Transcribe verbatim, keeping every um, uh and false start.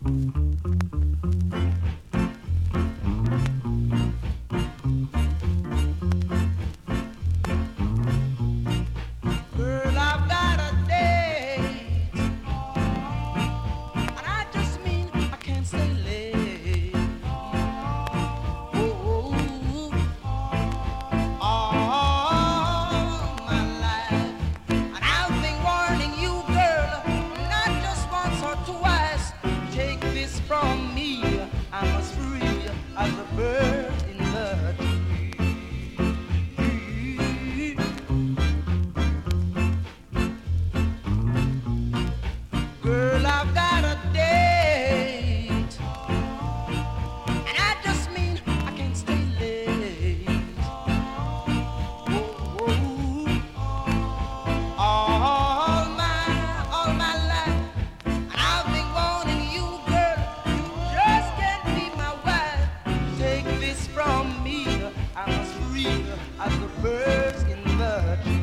Girl, I've got a date, and I just mean I can't stay late. Oh, all my life, and I've been warning you, girl, not just once or twice. Take this from me, I'm as free as a bird in the tree. Girl, I've got a date, and I just mean I can't stay late. Oh, all my, all my life, and I've been warning you, girl, you just can't be my wife. Take this from me, I'm as free as the birds in the tree.